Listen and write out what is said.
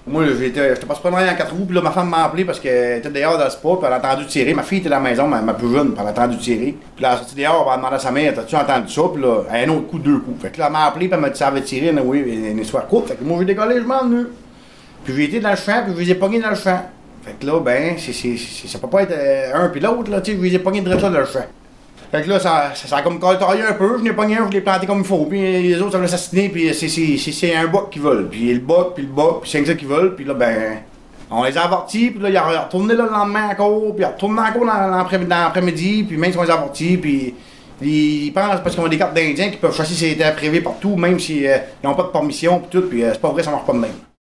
Moi, j'étais pas supposé aller en 4 roues, puis là, ma femme m'a appelé parce qu'elle était dehors dans le sport, puis elle a entendu tirer. Ma fille était dans la maison, ma plus jeune, puis elle a entendu tirer. Puis là, elle est sortie dehors, elle a demandé à sa mère, t'as-tu entendu ça? Puis là, un autre coup, 2 coups. Fait que là, elle m'a appelé, puis elle m'a dit ça avait tiré, oui, une histoire courte. Fait que moi, j'ai décollé, je m'en venais. Puis j'ai été dans le champ, puis je les ai pognés dans le champ. Fait que là, ben, ça peut pas être un puis l'autre, là, tu sais, je les ai pognés de là dans le champ. Fait que là, ça a comme coltaillé un peu, je l'ai pogné un, je l'ai planté comme il faut, puis les autres, ça m'a assassiné, puis c'est un bas qui vole, puis le bas, puis c'est ça qui vole, puis là, ben, on les a avortis, puis là, il a retourné là, le lendemain encore, puis il a retourné encore dans l'après-midi, puis même si on les a avortis, puis ils pensent, parce qu'on a des cartes d'Indiens qui peuvent chasser ces terres privées partout, même s'ils n'ont pas de permission, puis tout, puis c'est pas vrai, ça marche pas de même.